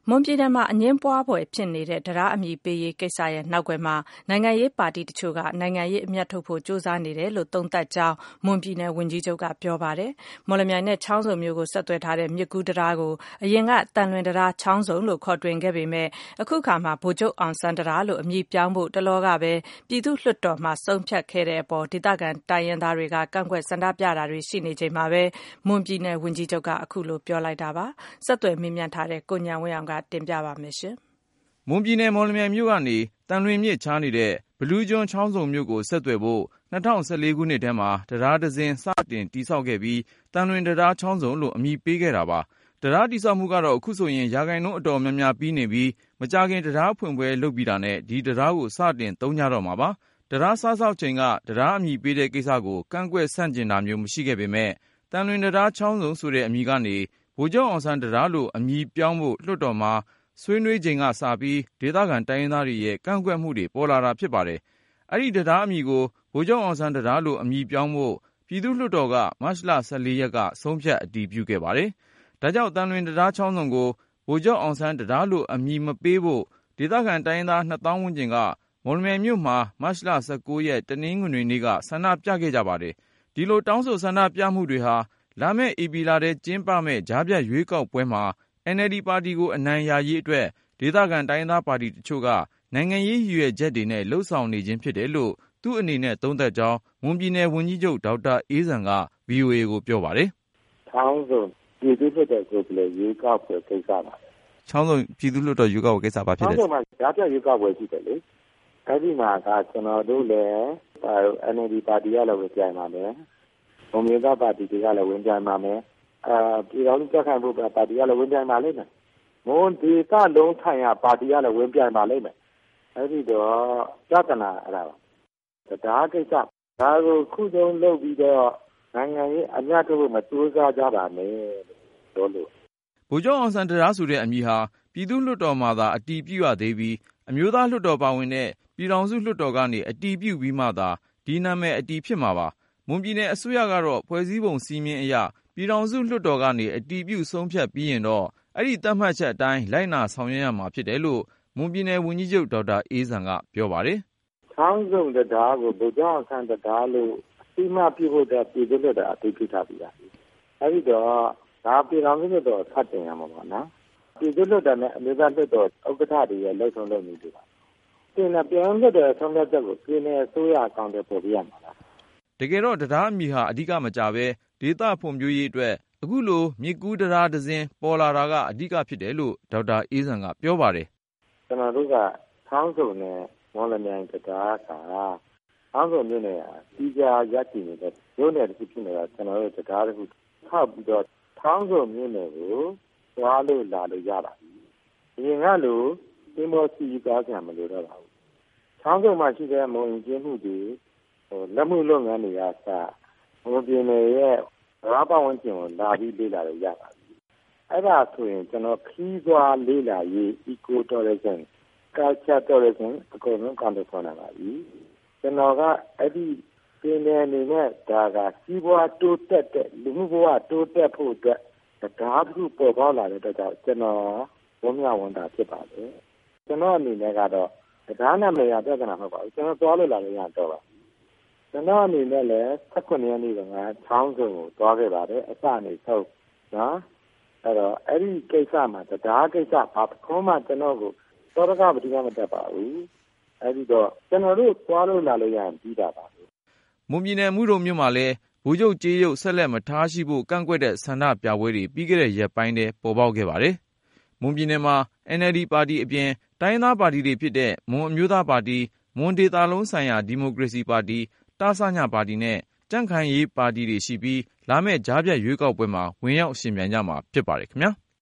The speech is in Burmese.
မွန်ပြည်နယ်မှာအငြင်းပွားဖွယ်ဖြစ်နေတဲ့တရားအမည်ပေးရေးကိစ္စရဲ့နောက်ကွယ်မှာနိုင်ငံရေးပါတီတချို့ကနိုင်ငံရေးအမြတ်ထုတ်ဖို့ကြိုးစားနေတယ်လို့သုံးသပ်ကြောင်းမွန်ပြည်နယ်ဝန်ကြီးချုပ်ကပြောပါတယ်။မော်လမြိုင်နဲ့ချောင်းစုံမြို့ကိုဆက်သွယ်ထားတဲ့မြစ်ကူးတံတားကိုအရင်ကသံလွင်တံတားချောင်းစုံလို့ခေါ်တွင်ခဲ့ပေမဲ့အခုခါမှာဗိုလ်ချုပ်အောင်ဆန်းတံတားလို့အမည်ပြောင်းဖို့တလောကပဲပြည်သူ့လွှတ်တော်မှာဆုံးဖြတ်ခဲ့တဲ့အပေါ်ဒေသခံတိုင်းရင်းသားတွေကကန့်ကွက်ဆန္ဒပြတာတွေရှိနေချိန်မှာပဲမွန်ပြည်နယ်ဝန်ကြီးချုပ်ကအခုလိုပြောလိုက်တာပါ။ဆက်သွယ်မေးမြန်းထားတဲ့ကိုဉာဏ်ဝင်းအောင်ကတင်ပြပါမယ်။မွန်ပြည်နယ်မော်လမြိုင်မြို့ကနေသံလွင်မြစ်ချားနေတဲ့ဘလူးကျွန်းချောင်းစုံမြို့ကိုဆက်သွယ်ဖို့2014ခုနှစ်ထဲမှာတရားဒဇင်စတင်တည်ဆောက်ခဲ့ပြီးသံလွင်တရားချောင်းစုံလို့အမည်ပေးခဲ့တာပါ။တရားတည်ဆောက်မှုကတော့အခုဆိုရင်ရာခိုင်နှုန်းအတော်များများပြီးနေပြီးမကြာခင်တရားဖွင့်ပွဲလုပ်ပြီးတာနဲ့ဒီတရားကိုစတင်သုံးကြတော့မှာပါ။တရားစားဆောက်ချိန်ကတရားအမည်ပေးတဲ့ကိစ္စကိုကန့်ကွက်ဆန့်ကျင်တာမျိုးမရှိခဲ့ပေမဲ့သံလွင်တရားချောင်းစုံဆိုတဲ့အမည်ကနေဗိုလ်ချုပ်အောင်ဆန်းတရားလို့အမည်ပြောင်းဖို့လွှတ်တော်မှာဆွေးနွေးချိန်ကစပြီးဒေသခံတိုင်းရင်းသားတွေရဲ့ကန့်ကွက်မှုတွေပေါ်လာတာဖြစ်ပါတယ်။အဲ့ဒီတရားအမည်ကိုဗိုလ်ချုပ်အောင်ဆန်းတရားလို့အမည်ပြောင်းဖို့ပြည်သူ့လွှတ်တော်ကမတ်လ14ရက်ကဆုံးဖြတ်အတည်ပြုခဲ့ပါတယ်။ဒါကြောင့်သံလွင်တရားချောင်းစုံကိုဗိုလ်ချုပ်အောင်ဆန်းတရားလို့အမည်မပေးဖို့ဒေသခံတိုင်းရင်းသား2000ဝန်းကျင်ကမော်လမြိုင်မြို့မှာမတ်လ19ရက်တနင်္ဂနွေနေ့ကဆန္ဒပြခဲ့ကြပါတယ်။ဒီလိုတောင်းဆိုဆန္ဒပြမှုတွေဟာလာမယ့်ဧပြီလထဲကျင်းပမယ့်ကြားဖြတ်ရွေးကောက်ပွဲမှာNLD ပါတီကိုအနိုင်ရရေးအတွက်ဒေသခံတိုင်းရင်းသားပါတီတချို့ကနိုင်ငံရေးရည်ရွယ်ချက်တွေနဲ့လှုပ်ဆောင်နေခြင်းဖြစ်တယ်လို့သူ့အနေနဲ့သုံးသပ်ကြောင်းမွန်ပြည်နယ်ဝန်ကြီးချုပ်ဒေါက်တာအေးဇံက VOA ကိုပြောပါတယ်။ချောင်းစုံပြည်သူ့လွှတ်တော်ကိုယ်စားလှယ်ရွေးကောက်ပွဲကိစ္စပါ။ချောင်းစုံပြည်သူ့လွှတ်တော်ရွေးကောက်ပွဲကိစ္စပါဖြစ်တယ်။ချောင်းစုံမှာကြားဖြတ်ရွေးကောက်ပွဲရှိတယ်လေ။အဲဒီမှာကကျွန်တော်တို့လည်း NLD ပါတီကလည်းဝင်ပြိုင်ပါမယ်။မွန်ပြည်သားပါတီတွေကလည်းဝင်ပြိုင်ပါမယ်။ပြည်တော်လူကြခံဖို့ပါတီကလည်းဝင်ပြိုင်ပါလိမ့်မယ်။မွန်ဒေသလုံးဆိုင်ရာပါတီကလည်းဝင်ပြိုင်ပါလိမ့်မယ်။အဲဒီတော့ကြတနာအဲ့ဒါပါ။တရားကိစ္စဒါကိုခုဆုံးလုပ်ပြီးတော့နိုင်ငံရေးအမြတ်ထုတ်ဖို့မကြိုးစားကြပါနဲ့လို့လို့ဗိုလ်ချုပ်အောင်ဆန်းတရားဆိုတဲ့အမည်ဟာပြည်သူ့လွှတ်တော်မှာသာအတည်ပြုရသေးပြီးအမျိုးသားလွှတ်တော်ပါဝင်တဲ့ပြည်ထောင်စုလွှတ်တော်ကနေအတည်ပြုပြီးမှသာဒီနာမည်အတည်ဖြစ်မှာပါ။မွန်ပြည်နယ်အစိုးရကတော့ဖွဲ့စည်းပုံစည်းမျဉ်းအရပြည်ထောင်စုလွှတ်တော်ကနေအတည်ပြုဆုံးဖြတ်ပြီးရင်တော့အဲ့ဒီသတ်မှတ်ချက်အတိုင်းလိုက်နာဆောင်ရွက်ရမှာဖြစ်တယ်လို့မွန်ပြည်နယ်ဝန်ကြီးချုပ်ဒေါက်တာအေးဇံကပြောပါတယ်။ချောင်းစုံတရားကိုဗိုလ်ချုပ်အောင်ဆန်းတရားလို့အတိမပြုဖို့တဲ့ပြည်သူ့လွှတ်တော်အတည်ပြုထားပြီးသား။အဲ့ဒီတော့ဒါပြည်ထောင်စုလွှတ်တော်ဖတ်တင်ရမှာပေါ့နော်။ပြည်သူ့လွှတ်တော်နဲ့အမျိုးသားလွှတ်တော်ဥက္ကဋ္ဌတွေရဲ့လှုပ်ဆောင်လုပ်နေကြတာ။ပြည်နယ်ပြည်ထောင်စုလွှတ်တော်ဆုံးဖြတ်ချက်ကိုပြည်နယ်အစိုးရအကောင့်တွေပေါ်ပြရမှာလား။တကယ်တော့တရားအမည်ဟာအဓိကမကြပဲဒေသဖွံ့ဖြိုးရေးအတွက်အခုလိုမြစ်ကူးတရားဒဇင်ပေါ်လာတာကအဓိကဖြစ်တယ်လို့ဒေါက်တာအေးဇံကပြောပါတယ်။ကျွန်တော်တို့ကချောင်းစုံနဲ့မော်လမြိုင်တရားကချောင်းစုံမြို့နယ်ကြီးကြားရပ်တည်နေတဲ့မြို့နယ်တစ်ခုဖြစ်နေတာကျွန်တော်တို့တရားတစ်ခုထောက်ပြီးတော့ချောင်းစုံမြို့နယ်ကိုသွားလို့လာလို့ရပါပြီ။ဒီကလို့ဒီမော်စီကားဆံမလို့တော့ပါဘူး။ချောင်းစုံမှာရှိတဲ့မုံကျင်းမှုတွေလက်မှုလုပ်ငန်းတွေကစဘုံပြည်နယ်ရဲ့ဘာပဝန်းကျင်ကိုလာပြီးလေ့လာလို့ရပါပြီ။အဲ့ဒါဆိုရင်ကျွန်တော်ခီးသွားလေ့လာရေး eco tourism culture tourism အကုန်လုံးကောင်းတယ်ဆိုတာပါပြီ။ကျွန်တော်ကအဲ့ဒီပြည်နယ်အနေနဲ့ဒါကစီးပွားတိုးတက်တဲ့လူမှုဘဝတိုးတက်ဖို့အတွက်တရားတစ်ခုပေါ်ပေါက်လာတဲ့အတွက်ကြောင့်ကျွန်တော်ဝမ်းမြောက်ဝမ်းသာဖြစ်ပါတယ်။ကျွန်တော်အနေနဲ့ကတော့တရားနာမည်ရပြဿနာမဟုတ်ပါဘူး။ကျွန်တော်သွားလို့လာလို့ရတော့ပါကျွန်တော်အနေနဲ့လည်း18ရက်နေ့ကချောင်းစုံကိုသွားခဲ့ပါတယ်အစနေဆုံးနော်အဲ့တော့အဲ့ဒီကိစ္စမှာတရားကိစ္စဘာတစ်ခုမှကျွန်တော်ကိုသောရကပတိကမတက်ပါဘူးအဲ့ဒီတော့ကျွန်တော်တို့သွားလို့လာလို့ရရင်ပြီးတာပါမွန်ပြည်နယ်မူတုံမြို့မှာလည်းဗိုလ်ချုပ်ကြေးရုပ်ဆက်လက်မထားရှိဖို့ကန့်ကွက်တဲ့ဆန္ဒပြပွဲတွေပြီးခဲ့တဲ့ရက်ပိုင်းထဲပေါ်ပေါက်ခဲ့ပါတယ်မွန်ပြည်နယ်မှာ NLD ပါတီအပြင်တိုင်းသားပါတီတွေဖြစ်တဲ့မွန်အမျိုးသားပါတီမွန်ဒေသလုံးဆိုင်ရာဒီမိုကရေစီပါတီတာဆညပါတီနဲ့ကြံ့ခိုင်ရေးပါတီတွေရှိပြီးလာမယ့်ကြားဖြတ်ရွေးကောက်ပွဲမှာဝင်ရောက်ရှင်ပြိုင်ကြမှာဖြစ်ပါတယ်ခင်ဗျာ